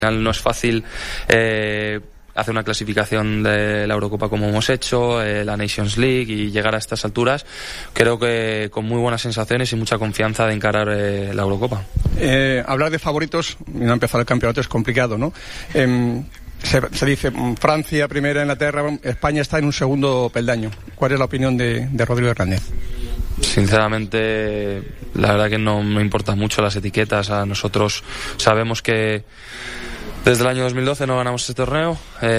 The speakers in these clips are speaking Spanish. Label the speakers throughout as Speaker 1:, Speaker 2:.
Speaker 1: No es fácil hacer una clasificación de la Eurocopa como hemos hecho, la Nations League, y llegar a estas alturas, creo que con muy buenas sensaciones y mucha confianza de encarar la Eurocopa.
Speaker 2: Hablar de favoritos y no empezar el campeonato es complicado, ¿no? Se dice Francia primera, Inglaterra, España está en un segundo peldaño. ¿Cuál es la opinión de Rodrigo Hernández?
Speaker 1: Sinceramente, la verdad que no me importan mucho las etiquetas. A nosotros sabemos que desde el año 2012 no ganamos este torneo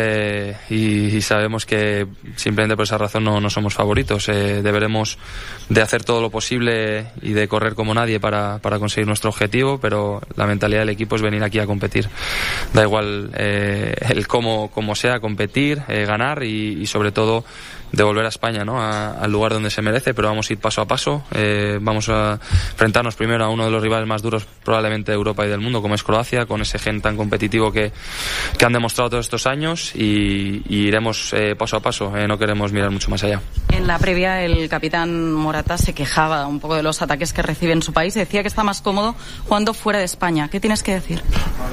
Speaker 1: y sabemos que simplemente por esa razón no somos favoritos. Deberemos de hacer todo lo posible y de correr como nadie para conseguir nuestro objetivo, pero la mentalidad del equipo es venir aquí a competir. Da igual el cómo sea, competir, ganar y sobre todo devolver a España, ¿no?, al lugar donde se merece, pero vamos a ir paso a paso. Vamos a enfrentarnos primero a uno de los rivales más duros probablemente de Europa y del mundo, como es Croacia, con ese gen tan competitivo que han demostrado todos estos años, y iremos paso a paso. No queremos mirar mucho más allá.
Speaker 3: En la previa, el capitán Morata se quejaba un poco de los ataques que recibe en su país y decía que está más cómodo jugando fuera de España. ¿Qué tienes que decir?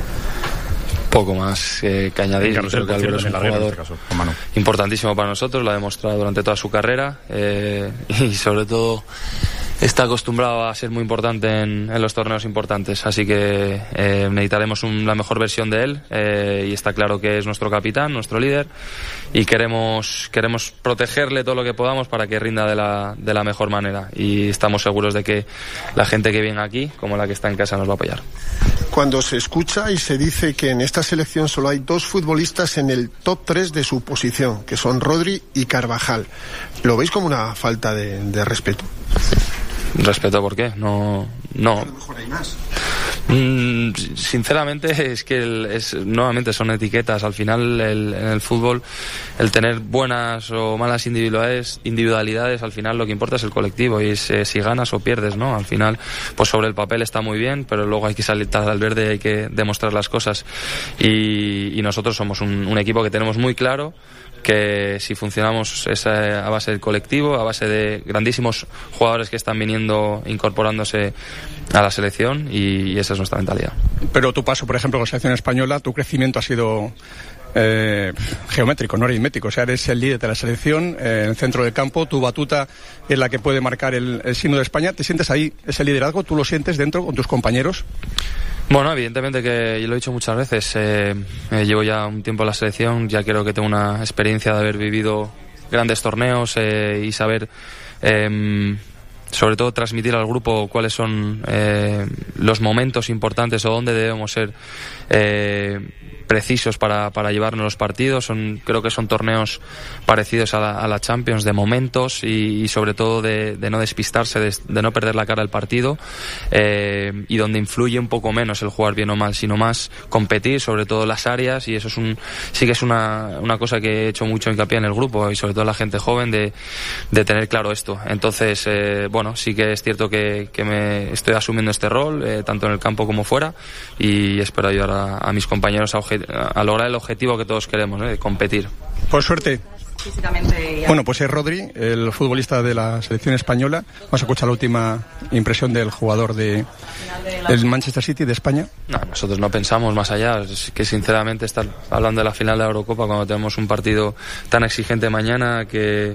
Speaker 1: Poco más que añadir. Creo que Álvaro es un jugador importantísimo para nosotros, lo ha demostrado durante toda su carrera, y sobre todo está acostumbrado a ser muy importante en los torneos importantes, así que necesitaremos la mejor versión de él, y está claro que es nuestro capitán, nuestro líder, y queremos protegerle todo lo que podamos para que rinda de la mejor manera, y estamos seguros de que la gente que viene aquí, como la que está en casa, nos va a apoyar.
Speaker 4: Cuando se escucha y se dice que en esta selección solo hay 2 futbolistas en el top 3 de su posición, que son Rodri y Carvajal, ¿lo veis como una falta de respeto?
Speaker 1: ¿Respeto por qué? No.
Speaker 4: A lo mejor hay más.
Speaker 1: Sinceramente es que nuevamente son etiquetas. Al final en el fútbol el tener buenas o malas individualidades, al final lo que importa es el colectivo, y es si ganas o pierdes, ¿no? Al final pues sobre el papel está muy bien, pero luego hay que salir al verde y hay que demostrar las cosas, y nosotros somos un equipo que tenemos muy claro que si funcionamos es a base del colectivo, a base de grandísimos jugadores que están viniendo, incorporándose a la selección, y esa es nuestra mentalidad.
Speaker 2: Pero tu paso, por ejemplo, con la selección española, tu crecimiento ha sido geométrico, no aritmético. O sea, eres el líder de la selección en el centro del campo, tu batuta es la que puede marcar el signo de España. ¿Te sientes ahí ese liderazgo? ¿Tú lo sientes dentro con tus compañeros?
Speaker 1: Bueno, evidentemente que yo lo he dicho muchas veces, llevo ya un tiempo en la selección, ya creo que tengo una experiencia de haber vivido grandes torneos y saber sobre todo transmitir al grupo cuáles son los momentos importantes o dónde debemos ser precisos para llevarnos los partidos. Creo que son torneos parecidos a la Champions, de momentos y sobre todo de no despistarse, de no perder la cara al partido, y donde influye un poco menos el jugar bien o mal, sino más competir, sobre todo las áreas, y eso sí que es una cosa que he hecho mucho hincapié en el grupo, y sobre todo la gente joven, de tener claro esto. Entonces, bueno, sí que es cierto que me estoy asumiendo este rol, tanto en el campo como fuera, y espero ayudar a mis compañeros a lograr el objetivo que todos queremos, de competir.
Speaker 2: Por suerte.
Speaker 3: Físicamente.
Speaker 2: Bueno, pues es Rodri, el futbolista de la selección española. Vamos a escuchar la última impresión del jugador del Manchester City de España.
Speaker 1: No, nosotros no pensamos más allá. Es que sinceramente estar hablando de la final de la Eurocopa cuando tenemos un partido tan exigente mañana que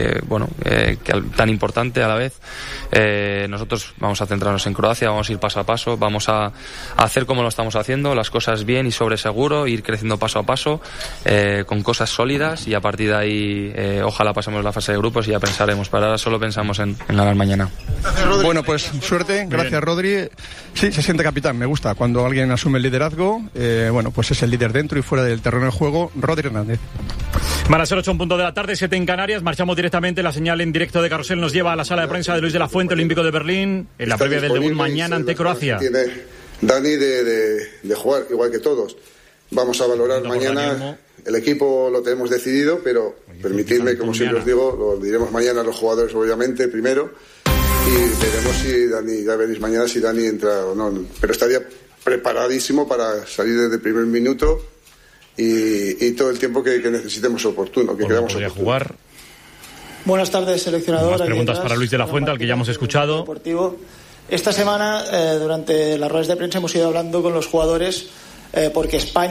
Speaker 1: tan importante a la vez, nosotros vamos a centrarnos en Croacia, vamos a ir paso a paso, vamos a hacer como lo estamos haciendo, las cosas bien y sobre seguro, ir creciendo paso a paso, con cosas sólidas, y a partir de ahí ojalá pasemos la fase de grupos y ya pensaremos. Para ahora solo pensamos en ganar mañana.
Speaker 2: Bueno, pues suerte, gracias Rodri. Sí, se siente capitán, me gusta cuando alguien asume el liderazgo. Bueno, pues es el líder dentro y fuera del terreno de juego, Rodri Hernández.
Speaker 5: Van a ser 8 en punto de la tarde, 7 en Canarias. Marchamos directamente. La señal en directo de Carrusel nos lleva a la sala de prensa de Luis de la Fuente, olímpico de Berlín, en la previa del debut mañana ante Croacia.
Speaker 6: Tiene Dani de jugar igual que todos. Vamos a valorar mañana. El equipo lo tenemos decidido, pero permitidme, como siempre os digo, lo diremos mañana a los jugadores, obviamente, primero, y veremos si Dani, ya veréis mañana si Dani entra o no. Pero estaría preparadísimo para salir desde el primer minuto y todo el tiempo que necesitemos oportuno, que queramos oportuno.
Speaker 5: Jugar.
Speaker 7: Buenas tardes, seleccionador.
Speaker 5: Más preguntas para Luis de la Fuente, al que ya hemos escuchado.
Speaker 7: Deportivo. Esta semana, durante las ruedas de prensa, hemos ido hablando con los jugadores porque España